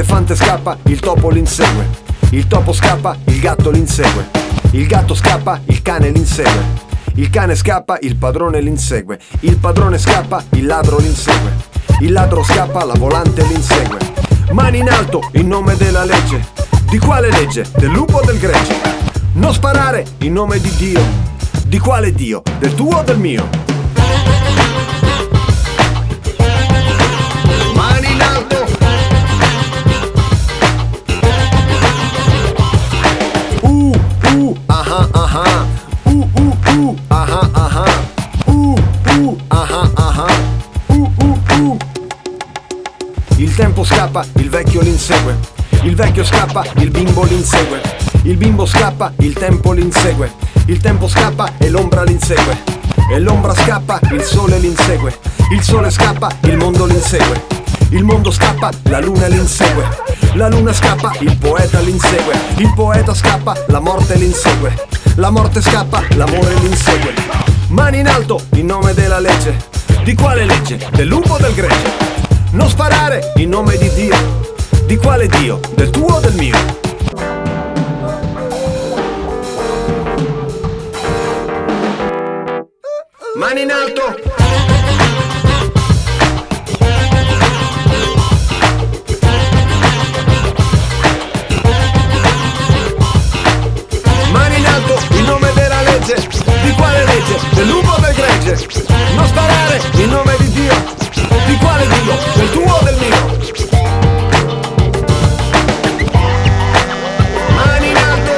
l'elefante scappa, il topo l'insegue. Il topo scappa, il gatto l'insegue. Il gatto scappa, il cane l'insegue. Il cane scappa, il padrone l'insegue. Il padrone scappa, il ladro l'insegue. Il ladro scappa, la volante l'insegue. Mani in alto, in nome della legge. Di quale legge? Del lupo o del gregge? Non sparare, in nome di Dio. Di quale Dio? Del tuo o del mio? Mani in alto. Aha, aha. Aha, aha. Aha, aha. Il tempo scappa, il vecchio l'insegue. Il vecchio scappa, il bimbo l'insegue. Il bimbo scappa, il tempo l'insegue. Il tempo scappa e l'ombra l'insegue. E l'ombra scappa, il sole l'insegue. Il sole scappa, il mondo l'insegue. Il mondo scappa, la luna l'insegue. La luna scappa, il poeta l'insegue. Il poeta scappa, la morte l'insegue. La morte scappa, l'amore l'insegue. Mani in alto, in nome della legge. Di quale legge? Del lupo o del gregge? Non sparare, in nome di Dio. Di quale Dio? Del tuo o del mio? Mani in alto. Mani in alto, in nome della legge. Di quale legge? Del lupo o del gregge? Non sparare, in nome di Dio. Di quale Dio? Del tuo o del mio? Mani in alto.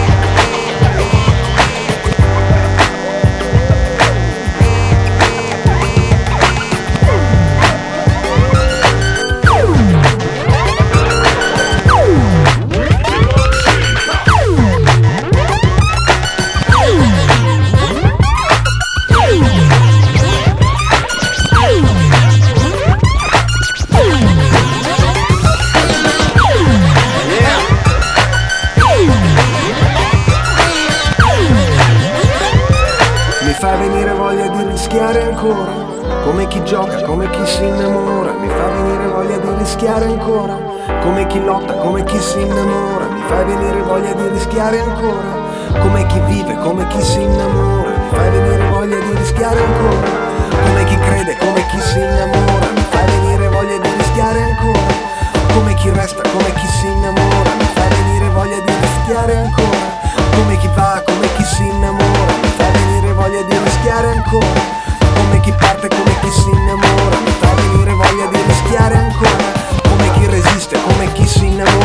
Mi fa venire voglia di rischiare ancora, come chi gioca, come chi si innamora. Mi fa venire voglia di rischiare ancora, come chi lotta, come chi si innamora. Mi fa venire voglia di rischiare ancora, come chi vive, come chi si innamora. Mi fa venire voglia di rischiare ancora, come chi crede, come chi si innamora. Mi fa venire voglia di rischiare ancora, come chi resta, come chi si innamora. Mi fa venire voglia di rischiare ancora, come chi va, come chi si innamora. Mi fa venire voglia di rischiare ancora, come chi parte, come chi si innamora. Mi fa venire voglia di rischiare ancora, come chi resiste, come chi si innamora.